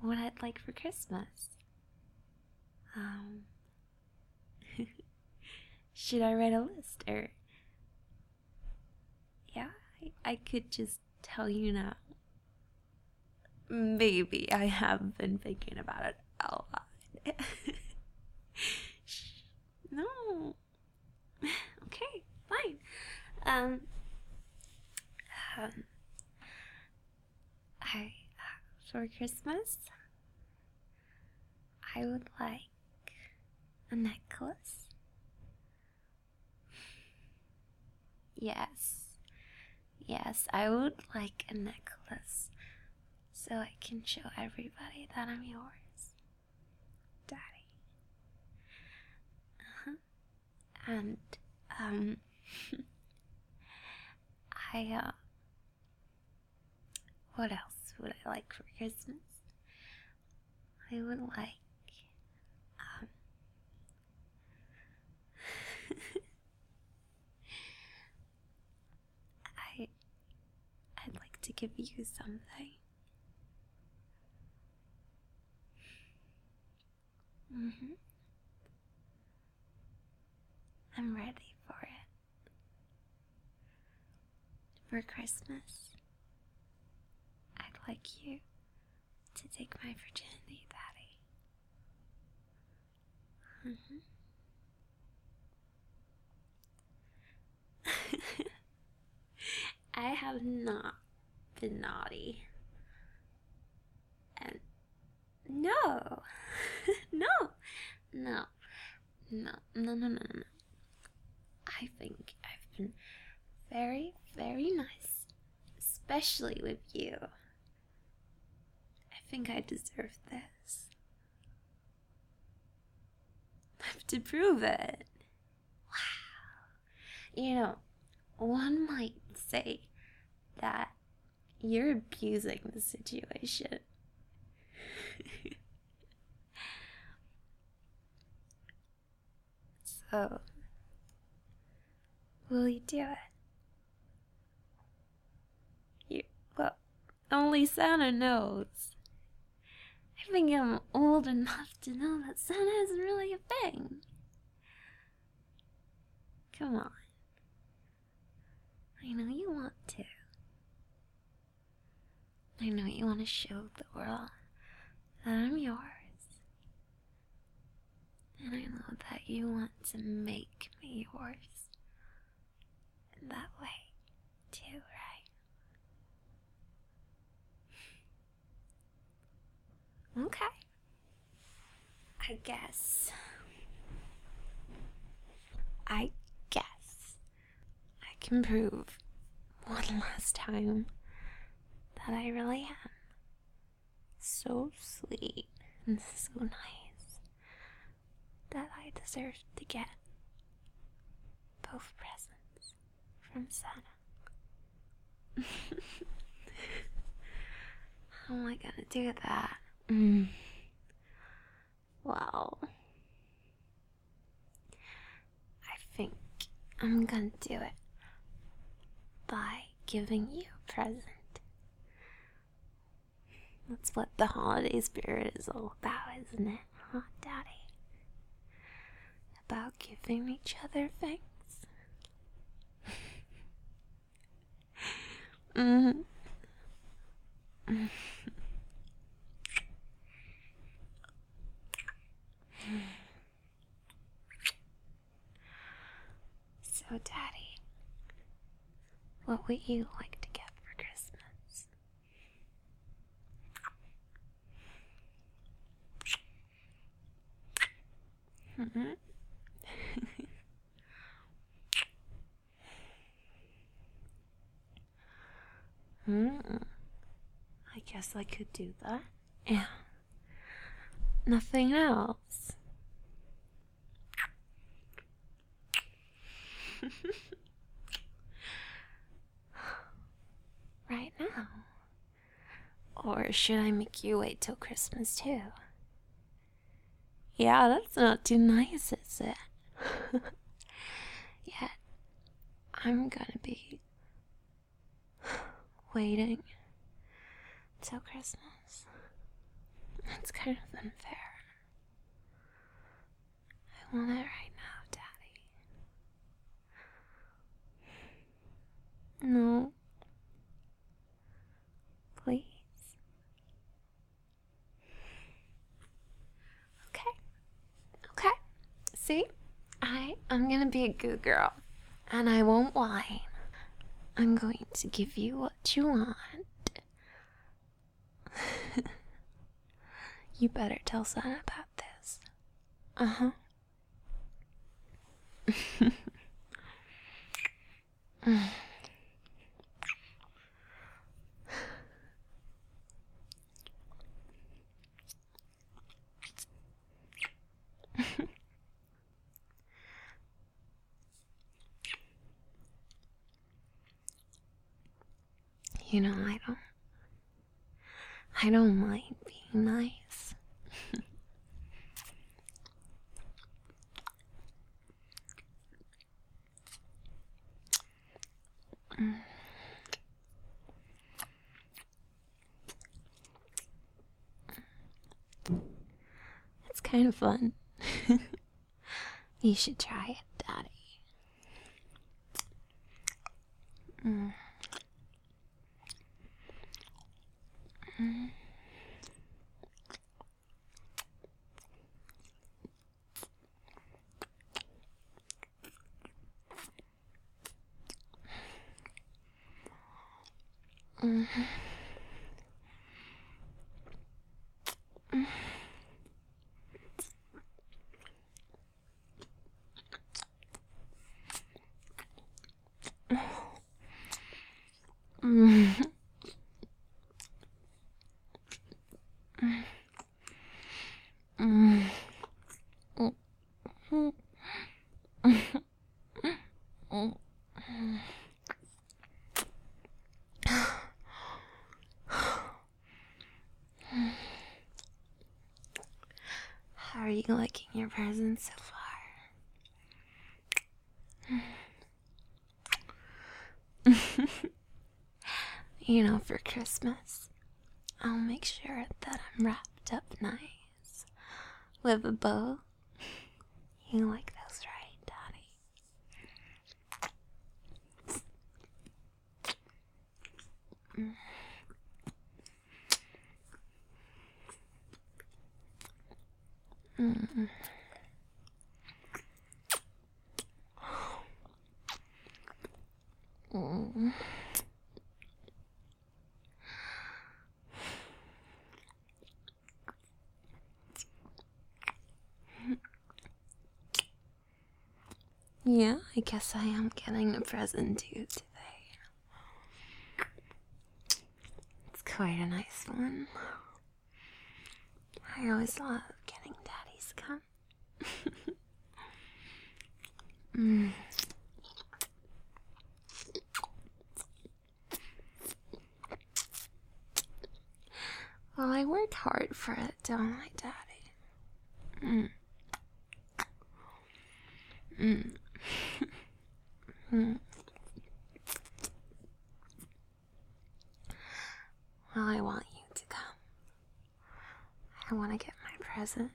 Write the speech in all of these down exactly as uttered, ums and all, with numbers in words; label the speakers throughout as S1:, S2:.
S1: what I'd like for Christmas. Um, should I write a list, or yeah, I, I could just tell you now. Maybe I have been thinking about it a lot. No. Okay, fine. Um, um, I, uh, for Christmas, I would like a necklace. Yes, yes, I would like a necklace so I can show everybody that I'm yours, Daddy. Uh-huh. And, um, I, uh, what else would I like for Christmas? I would like, um, I, I'd like to give you something. Mm-hmm. I'm ready for it. For Christmas, I'd like you to take my virginity, Daddy. Mm-hmm. I have not been naughty. And no, no, no, no, no, no, no, no. I think I've been very, very nice, especially with you. I think I deserve this. I have to prove it. Wow. You know, one might say that you're abusing the situation. So, will you do it? You, well, only Santa knows. I think I'm old enough to know that Santa isn't really a thing. Come on. I know you want to. I know you want to show the world that I'm yours. And I know that you want to make me yours. In that way, too, right? Okay. I guess. I guess I can prove one last time that I really am so sweet and so nice that I deserve to get both presents from Santa. How am I gonna do that? Mm. Well, I think I'm gonna do it by giving you a present. That's what the holiday spirit is all about, isn't it, huh, Daddy? About giving each other things. Mm-hmm. So, Daddy, what would you like to get for Christmas? Mm-hmm. Hmm. I guess I could do that. Yeah. Nothing else. Right now. Or should I make you wait till Christmas too? Yeah, that's not too nice, is it? Yet, I'm gonna be waiting till Christmas. It's kind of unfair. I want it right now, Daddy. No. Please. Okay. Okay. See? I, I'm gonna be a good girl. And I won't whine. I'm going to give you what you want. You better tell Son about this. Uh-huh. You know, I don't... I don't mind being nice. It's kind of fun. You should try it, Daddy. Mm. Mm. Mm. Mm. Mm. Mm. Mm. How are you liking your presents so far? You know, for Christmas, I'll make sure that I'm wrapped up nice with a bow. You like those, right, Daddy? Mm. Mm. Mm. Yeah, I guess I am getting a present too today. It's quite a nice one. I always love getting Daddy's cum. Mm. Well, I work hard for it, don't I, Daddy? Mm. Mm. Mm. Well, I want you to come. I want to get my present.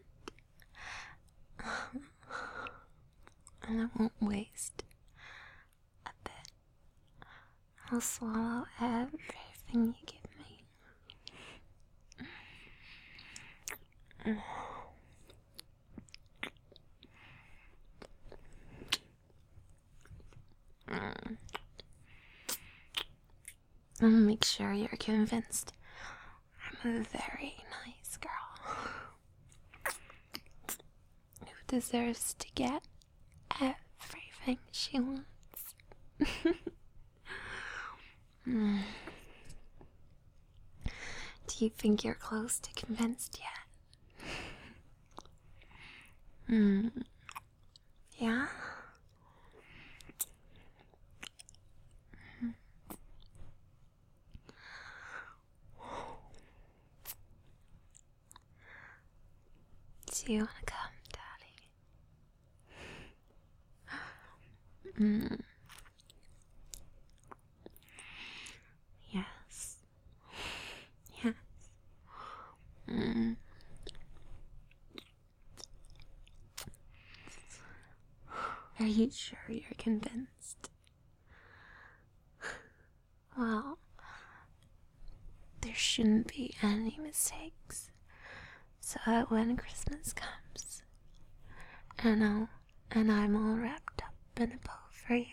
S1: And I won't waste a bit. I'll swallow everything you give me. Mm. Mm. I'll make sure you're convinced I'm a very nice girl who deserves to get everything she wants. Mm. Do you think you're close to convinced yet? Hmm. Yeah? Do you want to come, Daddy? Mm. Yes. Yes. Mm. Are you sure you're convinced? Well, there shouldn't be any mistakes. So that when Christmas comes, and I'll, and I'm all wrapped up in a bow for you,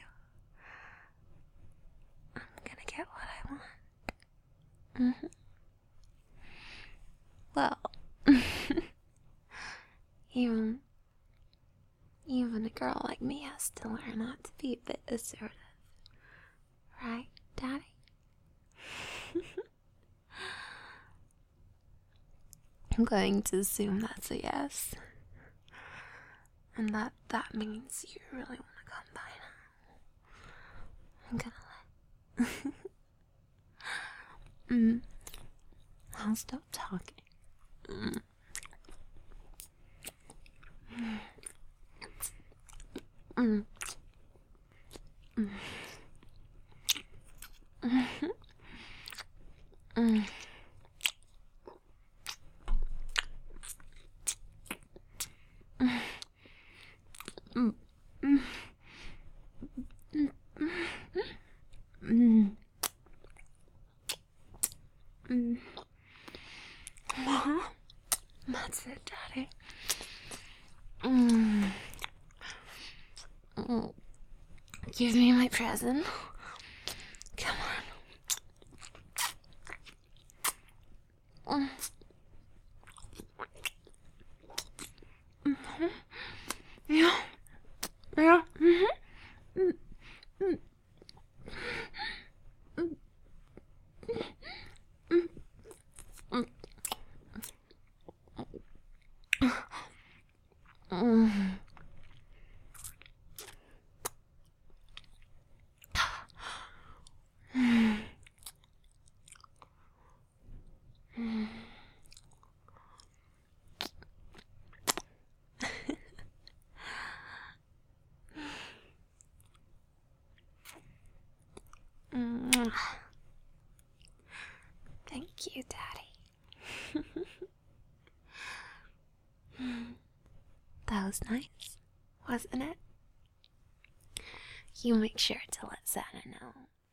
S1: I'm gonna get what I want. Mm-hmm. Well, even, even a girl like me has to learn not to be a bit assertive. Right, Daddy? I'm going to assume that's a yes. And that that means you really want to come by now. I'm gonna let... mm. I'll stop talking. Mm. Mm. Mm. Mm. Mm. Mm. Mm. Mm. Mm. Uh-huh. That's it, Daddy. Mm. Mm. Give me my present. Come on. Mm. Mm-hmm. Yeah. Yeah. Mm-hmm. Mm. Mm. Mm. Mm. Mm. Mm. Mm. Mm. Mm. Thank you, Daddy. That was nice, wasn't it? You make sure to let Santa know